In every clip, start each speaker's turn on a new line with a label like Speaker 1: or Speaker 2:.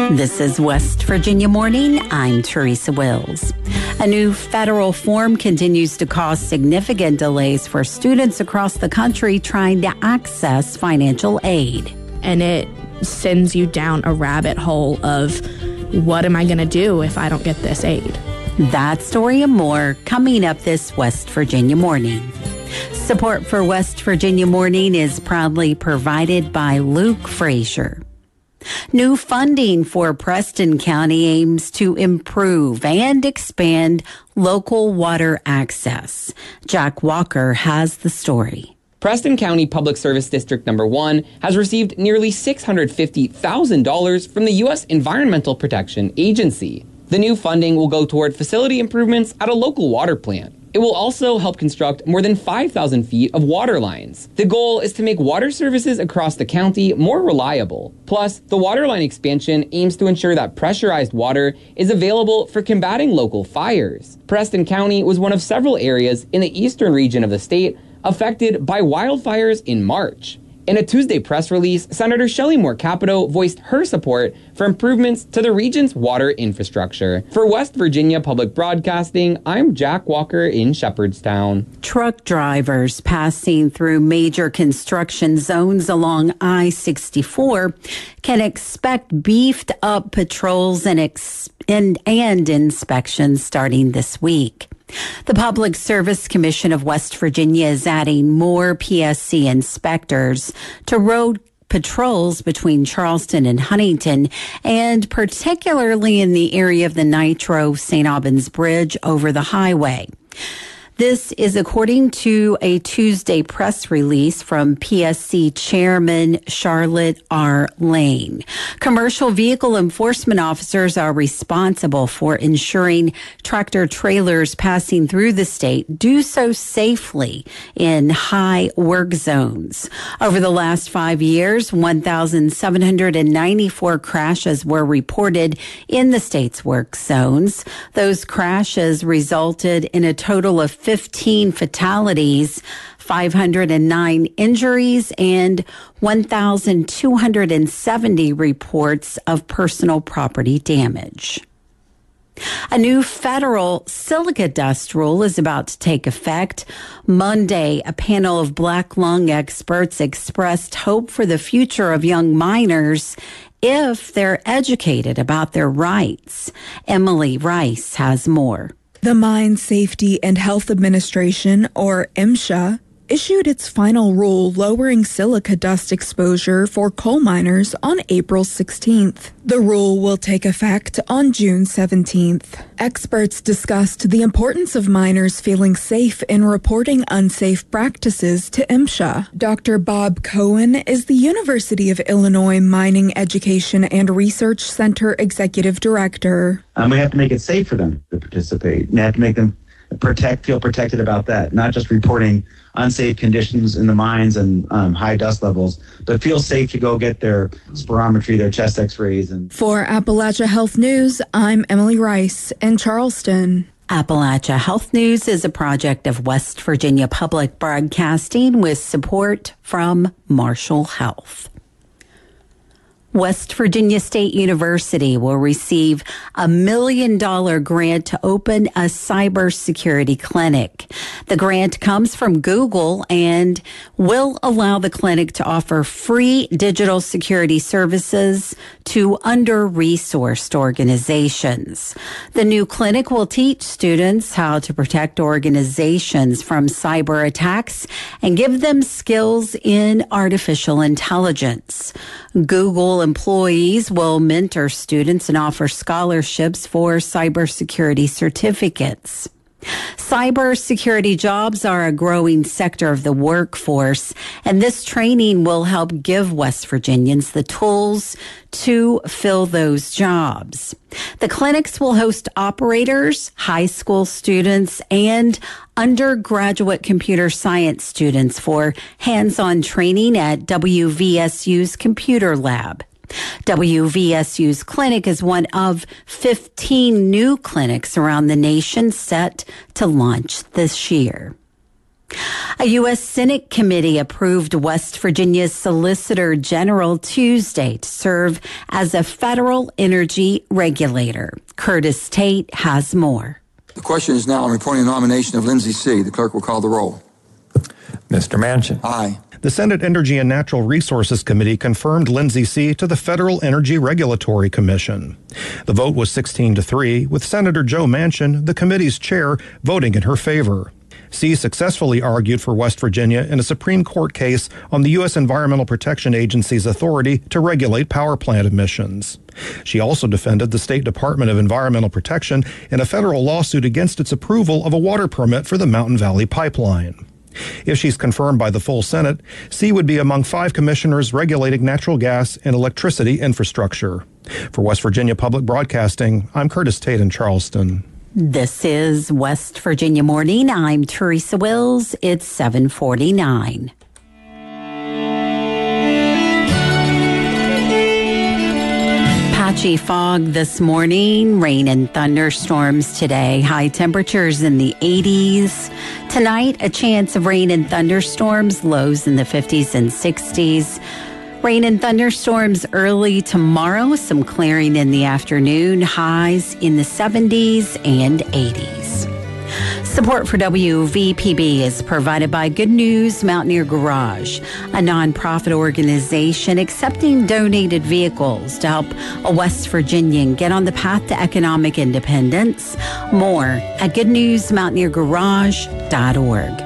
Speaker 1: This is West Virginia Morning. I'm Teresa Wills. A new federal form continues to cause significant delays for students across the country trying to access financial aid.
Speaker 2: And it sends you down a rabbit hole of what am I going to do if I don't get this aid?
Speaker 1: That story and more coming up this West Virginia Morning. Support for West Virginia Morning is proudly provided by Luke Frazier. New funding for Preston County aims to improve and expand local water access. Jack Walker has the story.
Speaker 3: Preston County Public Service District Number 1 has received nearly $650,000 from the U.S. Environmental Protection Agency. The new funding will go toward facility improvements at a local water plant. It will also help construct more than 5,000 feet of water lines. The goal is to make water services across the county more reliable. Plus, the water line expansion aims to ensure that pressurized water is available for combating local fires. Preston County was one of several areas in the eastern region of the state affected by wildfires in March. In a Tuesday press release, Senator Shelley Moore Capito voiced her support for improvements to the region's water infrastructure. For West Virginia Public Broadcasting, I'm Jack Walker in Shepherdstown.
Speaker 1: Truck drivers passing through major construction zones along I-64 can expect beefed up patrols and inspections starting this week. The Public Service Commission of West Virginia is adding more PSC inspectors to road patrols between Charleston and Huntington, and particularly in the area of the Nitro St. Albans Bridge over the highway. This is according to a Tuesday press release from PSC Chairman Charlotte R. Lane. Commercial vehicle enforcement officers are responsible for ensuring tractor trailers passing through the state do so safely in high work zones. Over the last 5 years, 1,794 crashes were reported in the state's work zones. Those crashes resulted in a total of 15 fatalities, 509 injuries, and 1,270 reports of personal property damage. A new federal silica dust rule is about to take effect. Monday, a panel of black lung experts expressed hope for the future of young miners if they're educated about their rights. Emily Rice has more.
Speaker 4: The Mine Safety and Health Administration, or MSHA, issued its final rule lowering silica dust exposure for coal miners on April 16th. The rule will take effect on June 17th. Experts discussed the importance of miners feeling safe in reporting unsafe practices to MSHA. Dr. Bob Cohen is the University of Illinois Mining Education and Research Center Executive Director.
Speaker 5: We have to make it safe for them to participate. We have to make them feel protected about that, not just reporting unsafe conditions in the mines and high dust levels, but feel safe to go get their spirometry, their chest x-rays.
Speaker 4: For Appalachia Health News, I'm Emily Rice in Charleston.
Speaker 1: Appalachia Health News is a project of West Virginia Public Broadcasting with support from Marshall Health. West Virginia State University will receive a $1 million grant to open a cybersecurity clinic. The grant comes from Google and will allow the clinic to offer free digital security services to under-resourced organizations. The new clinic will teach students how to protect organizations from cyber attacks and give them skills in artificial intelligence. Google employees will mentor students and offer scholarships for cybersecurity certificates. Cybersecurity jobs are a growing sector of the workforce, and this training will help give West Virginians the tools to fill those jobs. The clinics will host operators, high school students, and undergraduate computer science students for hands-on training at WVSU's computer lab. WVSU's clinic is one of 15 new clinics around the nation set to launch this year. A U.S. Senate committee approved West Virginia's Solicitor General Tuesday to serve as a federal energy regulator. Curtis Tate has more.
Speaker 6: The question is now on reporting the nomination of Lindsay See. The clerk will call the roll.
Speaker 7: Mr. Manchin.
Speaker 6: Aye.
Speaker 8: The Senate Energy and Natural Resources Committee confirmed Lindsay See to the Federal Energy Regulatory Commission. The vote was 16-3, with Senator Joe Manchin, the committee's chair, voting in her favor. See successfully argued for West Virginia in a Supreme Court case on the U.S. Environmental Protection Agency's authority to regulate power plant emissions. She also defended the State Department of Environmental Protection in a federal lawsuit against its approval of a water permit for the Mountain Valley Pipeline. If she's confirmed by the full Senate, See would be among 5 commissioners regulating natural gas and electricity infrastructure. For West Virginia Public Broadcasting, I'm Curtis Tate in Charleston.
Speaker 1: This is West Virginia Morning. I'm Teresa Wills. It's 7:49. Patchy fog this morning, rain and thunderstorms today. High temperatures in the 80s. Tonight, a chance of rain and thunderstorms, lows in the 50s and 60s. Rain and thunderstorms early tomorrow, some clearing in the afternoon, highs in the 70s and 80s. Support for WVPB is provided by Good News Mountaineer Garage, a nonprofit organization accepting donated vehicles to help a West Virginian get on the path to economic independence. More at goodnewsmountaineergarage.org.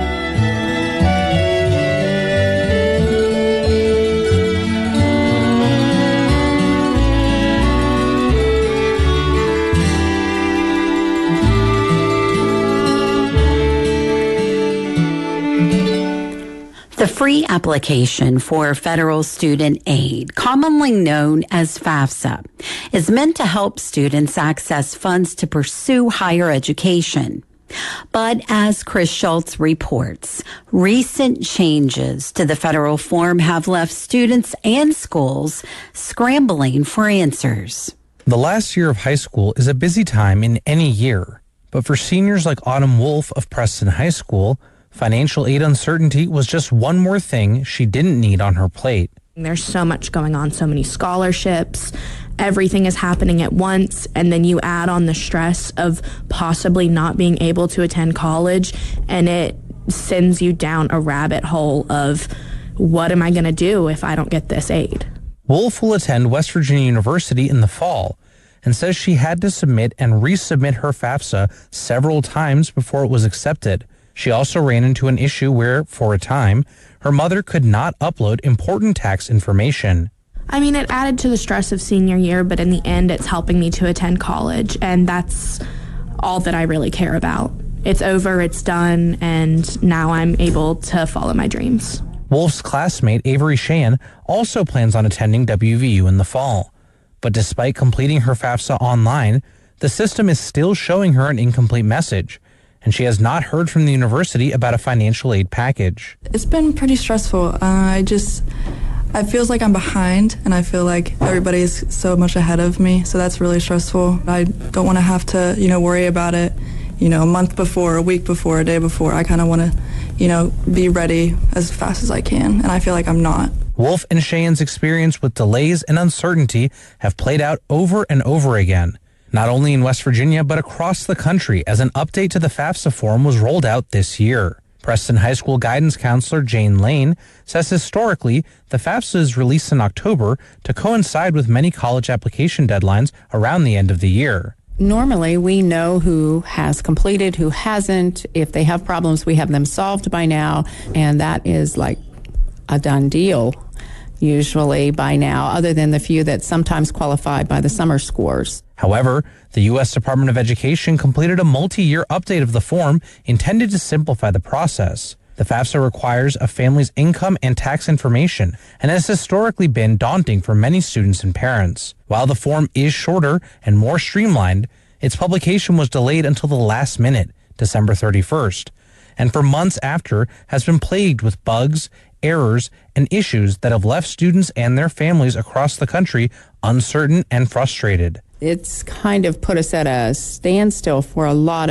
Speaker 1: The free application for federal student aid, commonly known as FAFSA, is meant to help students access funds to pursue higher education. But as Chris Schultz reports, recent changes to the federal form have left students and schools scrambling for answers.
Speaker 9: The last year of high school is a busy time in any year, but for seniors like Autumn Wolf of Preston High School, financial aid uncertainty was just one more thing she didn't need on her plate.
Speaker 2: There's so much going on, so many scholarships, everything is happening at once, and then you add on the stress of possibly not being able to attend college, and it sends you down a rabbit hole of what am I going to do if I don't get this aid?
Speaker 9: Wolf will attend West Virginia University in the fall and says she had to submit and resubmit her FAFSA several times before it was accepted. She also ran into an issue where, for a time, her mother could not upload important tax information.
Speaker 2: I mean, it added to the stress of senior year, but in the end, it's helping me to attend college, and that's all that I really care about. It's over, it's done, and now I'm able to follow my dreams.
Speaker 9: Wolf's classmate, Avery Sheehan, also plans on attending WVU in the fall. But despite completing her FAFSA online, the system is still showing her an incomplete message, and she has not heard from the university about a financial aid package.
Speaker 10: It's been pretty stressful. I feel like I'm behind, and I feel like everybody's so much ahead of me, so that's really stressful. I don't want to have to, worry about it, a month before, a week before, a day before. I kind of want to, be ready as fast as I can, and I feel like I'm not.
Speaker 9: Wolf and Sheehan's experience with delays and uncertainty have played out over and over again, not only in West Virginia, but across the country as an update to the FAFSA form was rolled out this year. Preston High School guidance counselor Jane Lane says historically, the FAFSA is released in October to coincide with many college application deadlines around the end of the year.
Speaker 11: Normally, we know who has completed, who hasn't. If they have problems, we have them solved by now, and that is like a done deal usually by now, other than the few that sometimes qualify by the summer scores.
Speaker 9: However, the U.S. Department of Education completed a multi-year update of the form intended to simplify the process. The FAFSA requires a family's income and tax information and has historically been daunting for many students and parents. While the form is shorter and more streamlined, its publication was delayed until the last minute, December 31st, and for months after has been plagued with bugs, errors, and issues that have left students and their families across the country uncertain and frustrated.
Speaker 11: It's kind of put us at a standstill for a lot of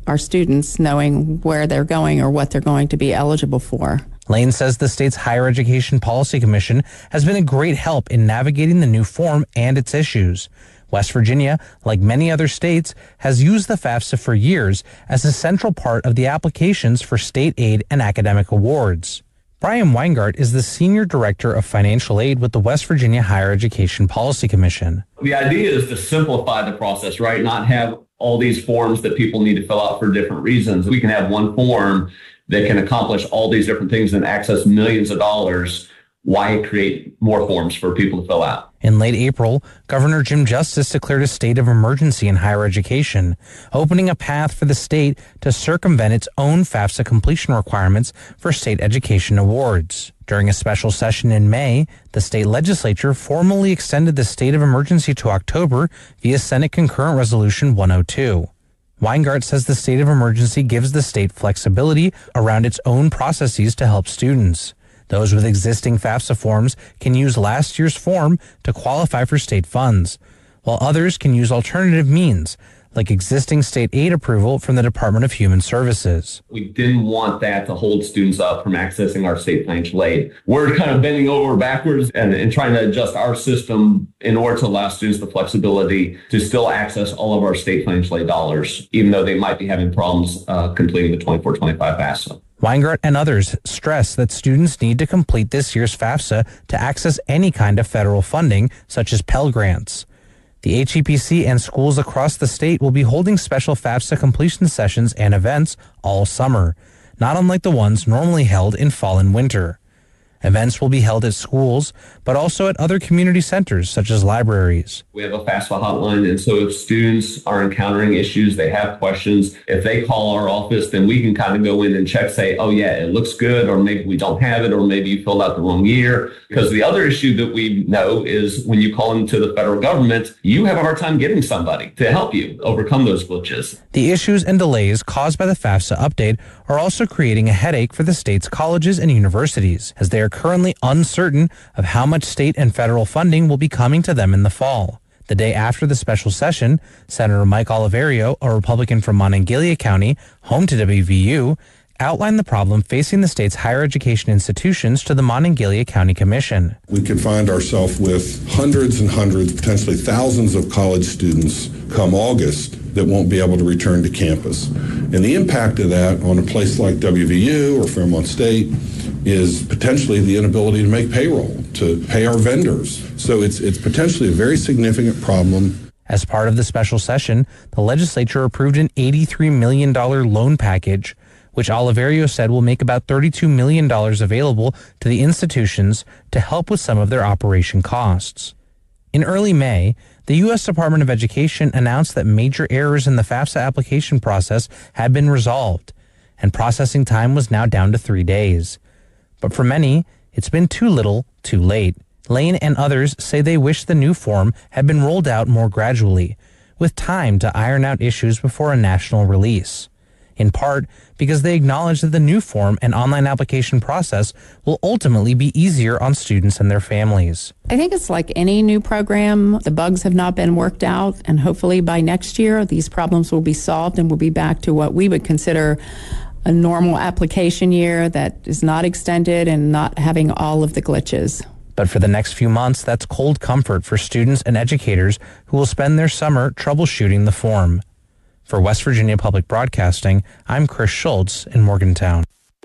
Speaker 11: our students knowing where they're going or what they're going to be eligible for.
Speaker 9: Lane says the state's Higher Education Policy Commission has been a great help in navigating the new form and its issues. West Virginia, like many other states, has used the FAFSA for years as a central part of the applications for state aid and academic awards. Brian Weingart is the Senior Director of Financial Aid with the West Virginia Higher Education Policy Commission.
Speaker 12: The idea is to simplify the process, right? Not have all these forms that people need to fill out for different reasons. We can have one form that can accomplish all these different things and access millions of dollars. Why create more forms for people to fill out?
Speaker 9: In late April, Governor Jim Justice declared a state of emergency in higher education, opening a path for the state to circumvent its own FAFSA completion requirements for state education awards. During a special session in May, the state legislature formally extended the state of emergency to October via Senate Concurrent Resolution 102. Weingart says the state of emergency gives the state flexibility around its own processes to help students. Those with existing FAFSA forms can use last year's form to qualify for state funds, while others can use alternative means, like existing state aid approval from the Department of Human Services.
Speaker 12: We didn't want that to hold students up from accessing our state financial aid. We're kind of bending over backwards and trying to adjust our system in order to allow students the flexibility to still access all of our state financial aid dollars, even though they might be having problems completing the 24-25 FAFSA.
Speaker 9: Weingart and others stress that students need to complete this year's FAFSA to access any kind of federal funding, such as Pell Grants. The HEPC and schools across the state will be holding special FAFSA completion sessions and events all summer, not unlike the ones normally held in fall and winter. Events will be held at schools, but also at other community centers, such as libraries.
Speaker 12: We have a FAFSA hotline, and so if students are encountering issues, they have questions, if they call our office, then we can kind of go in and check, say, oh yeah, it looks good, or maybe we don't have it, or maybe you filled out the wrong year. Because the other issue that we know is when you call into the federal government, you have a hard time getting somebody to help you overcome those glitches.
Speaker 9: The issues and delays caused by the FAFSA update are also creating a headache for the state's colleges and universities, as they are currently uncertain of how much state and federal funding will be coming to them in the fall. The day after the special session, Senator Mike Oliverio, a Republican from Monongalia County, home to WVU, outlined the problem facing the state's higher education institutions to the Monongalia County Commission.
Speaker 13: We could find ourselves with hundreds and hundreds, potentially thousands of college students come August that won't be able to return to campus. And the impact of that on a place like WVU or Fairmont State is potentially the inability to make payroll, to pay our vendors. So it's potentially a very significant problem.
Speaker 9: As part of the special session, the legislature approved an $83 million loan package, which Oliverio said will make about $32 million available to the institutions to help with some of their operation costs. In early May, the U.S. Department of Education announced that major errors in the FAFSA application process had been resolved, and processing time was now down to 3 days. But for many, it's been too little, too late. Lane and others say they wish the new form had been rolled out more gradually, with time to iron out issues before a national release. In part because they acknowledge that the new form and online application process will ultimately be easier on students and their families.
Speaker 11: I think it's like any new program. The bugs have not been worked out, and hopefully by next year, these problems will be solved and we'll be back to what we would consider a normal application year that is not extended and not having all of the glitches.
Speaker 9: But for the next few months, that's cold comfort for students and educators who will spend their summer troubleshooting the form. For West Virginia Public Broadcasting, I'm Chris Schultz in Morgantown.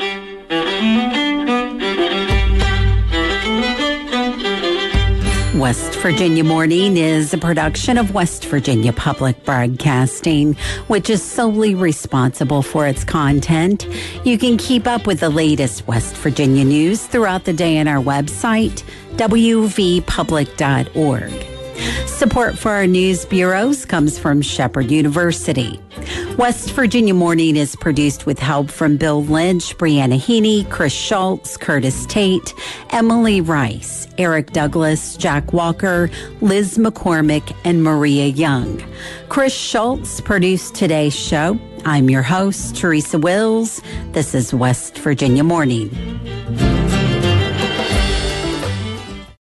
Speaker 1: West Virginia Morning is a production of West Virginia Public Broadcasting, which is solely responsible for its content. You can keep up with the latest West Virginia news throughout the day on our website, wvpublic.org. Support for our news bureaus comes from Shepherd University. West Virginia Morning is produced with help from Bill Lynch, Brianna Heaney, Chris Schultz, Curtis Tate, Emily Rice, Eric Douglas, Jack Walker, Liz McCormick, and Maria Young. Chris Schultz produced today's show. I'm your host, Teresa Wills. This is West Virginia Morning.